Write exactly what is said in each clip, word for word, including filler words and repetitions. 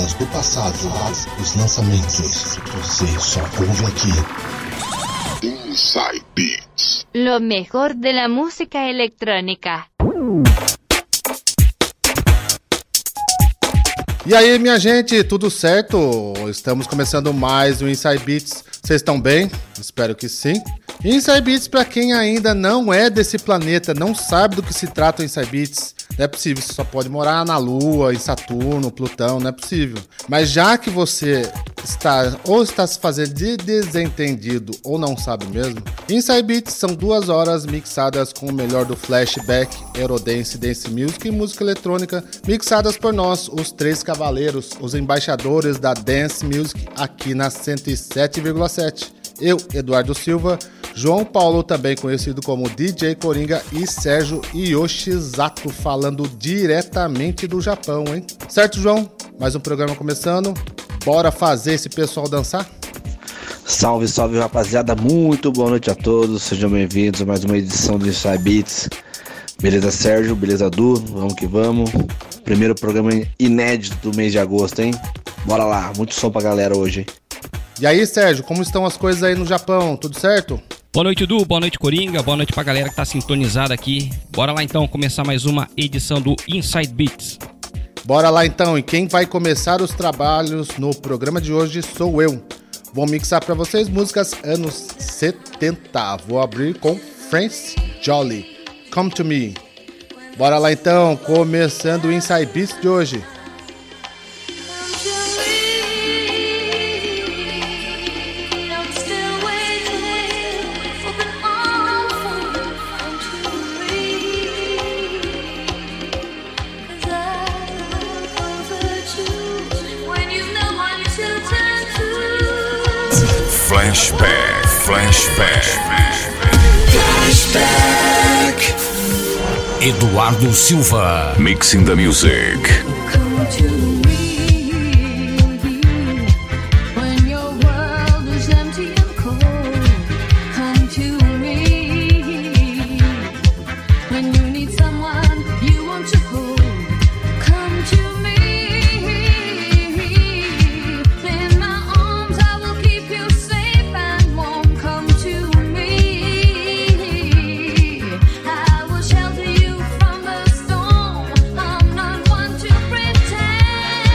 músicas do passado, os lançamentos, você só ouve aqui. Inside Beats. Lo mejor de la música electrónica. E aí, minha gente, tudo certo? Estamos começando mais um Inside Beats. Vocês estão bem? Espero que sim. Inside Beats, para quem ainda não é desse planeta, não sabe do que se trata o Inside Beats, não é possível, você só pode morar na Lua, em Saturno, Plutão, não é possível. Mas já que você está ou está se fazendo de desentendido ou não sabe mesmo, Inside Beats são duas horas mixadas com o melhor do flashback, Eurodance, Dance Music e música eletrônica, mixadas por nós, os três cavaleiros, os embaixadores da Dance Music aqui na cento e sete vírgula sete. Eu, Eduardo Silva, João Paulo, também conhecido como D J Coringa, e Sérgio Yoshizato, falando diretamente do Japão, hein? Certo, João? Mais um programa começando. Bora fazer esse pessoal dançar? Salve, salve, rapaziada. Muito boa noite a todos. Sejam bem-vindos a mais uma edição do Inside Beats. Beleza, Sérgio? Beleza, Du? Vamos que vamos. Primeiro programa inédito do mês de agosto, hein? Bora lá. Muito som pra galera hoje, hein? E aí, Sérgio, como estão as coisas aí no Japão? Tudo certo? Boa noite, Du. Boa noite, Coringa. Boa noite pra galera que tá sintonizada aqui. Bora lá, então, começar mais uma edição do Inside Beats. Bora lá, então. E quem vai começar os trabalhos no programa de hoje sou eu. Vou mixar pra vocês músicas anos setenta. Vou abrir com France Jolly, Come to Me. Bora lá, então. Começando o Inside Beats de hoje. Flashback, flashback, flashback. Eduardo Silva, mixing the music. Shelter you from the storm. I'm not one to pretend.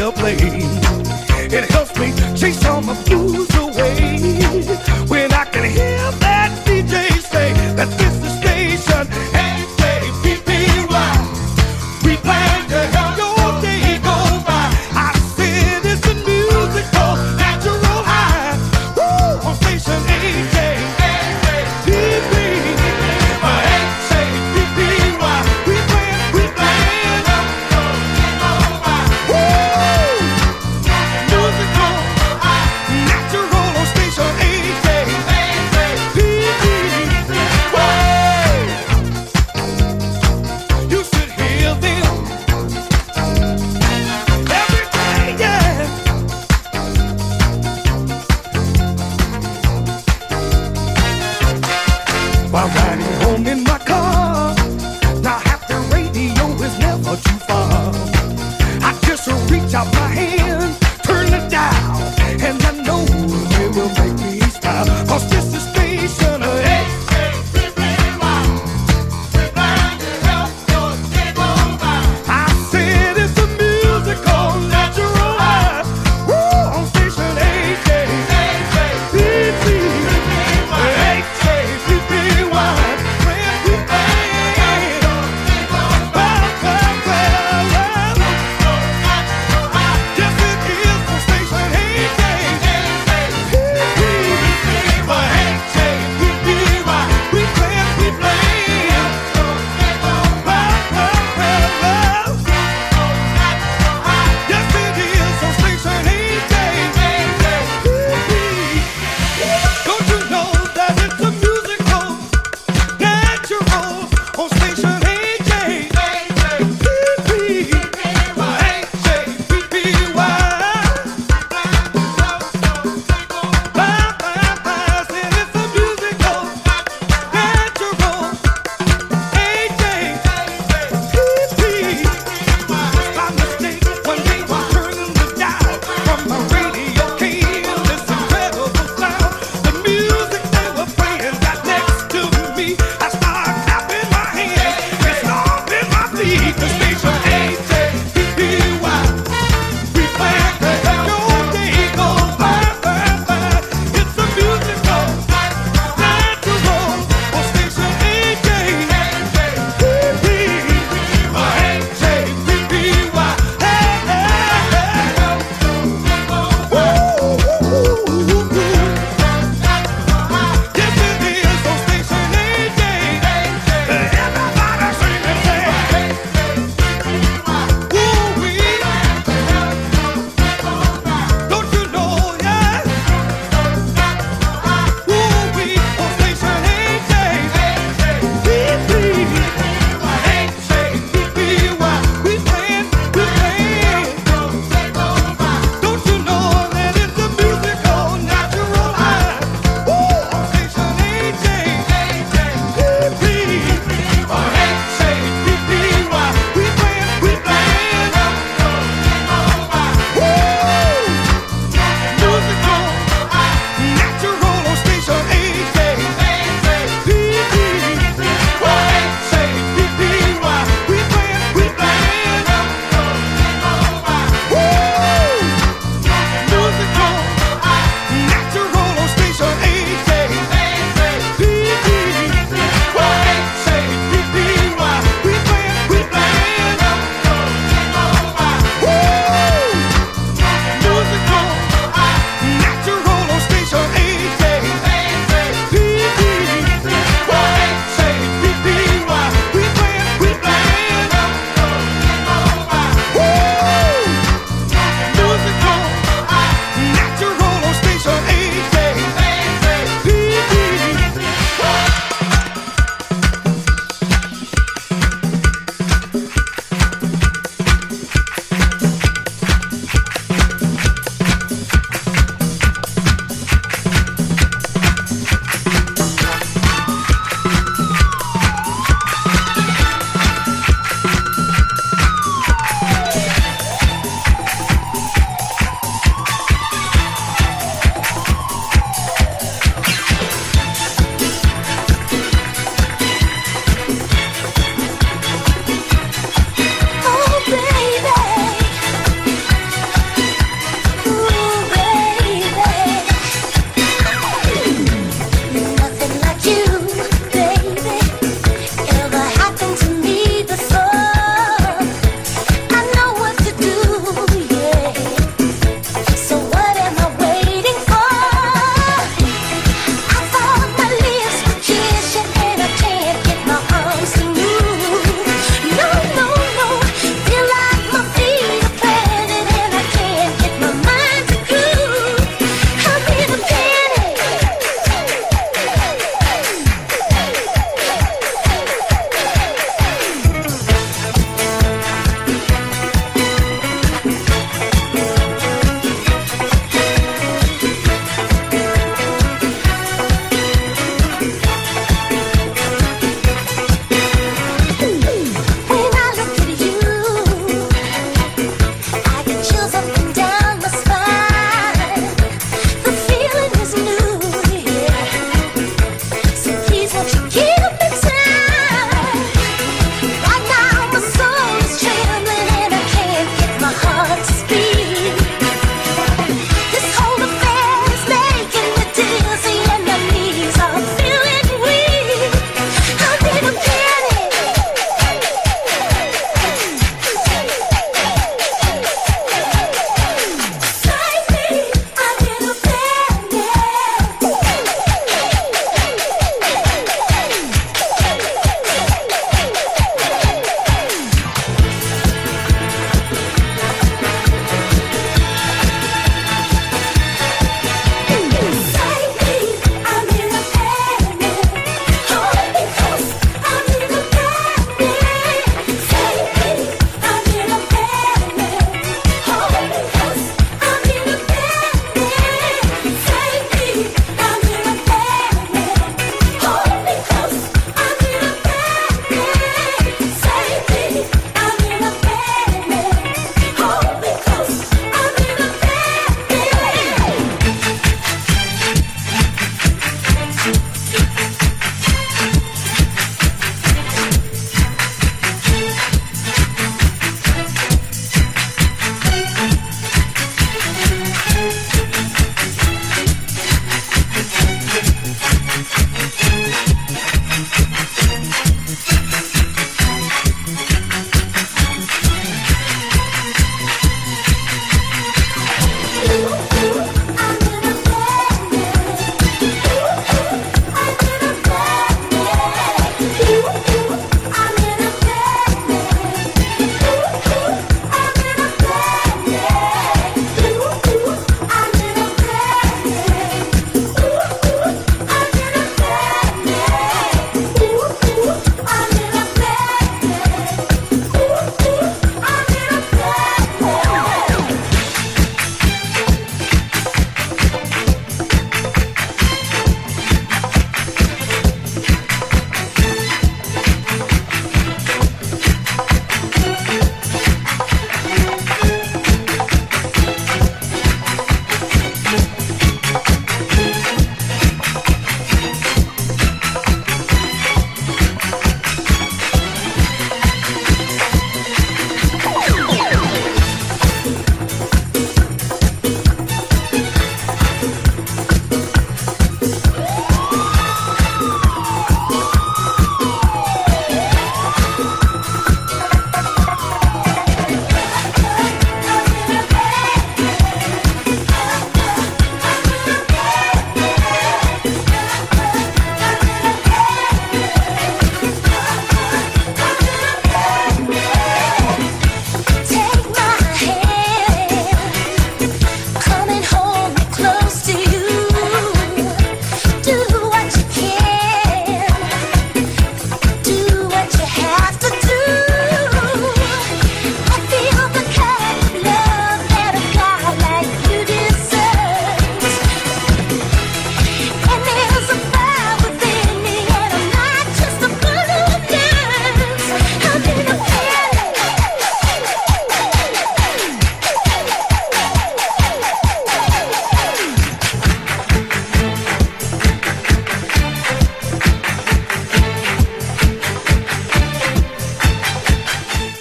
well play. It helps me chase all my blues away. When I can hear that D J say that this is station H A P P Y. We plan to help your day go by. I said it's a musical natural high. Woo! On station H A P P Y. H A P P Y. We plan, we plan. Woo! Musical natural.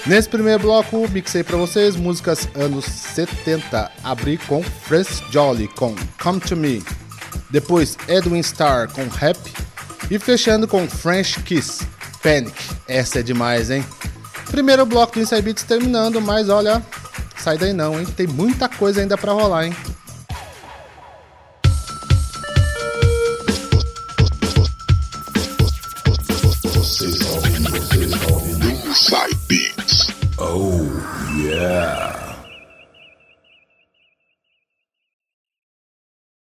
Nesse primeiro bloco, mixei pra vocês músicas anos setenta. Abri com Francis Jolly com Come To Me. Depois Edwin Starr com Happy. E fechando com French Kiss, Panic. Essa é demais, hein? Primeiro bloco do Inside Beats terminando, mas olha, sai daí não, hein? Tem muita coisa ainda pra rolar, hein? Você está ouvindo, você está ouvindo Inside Beats.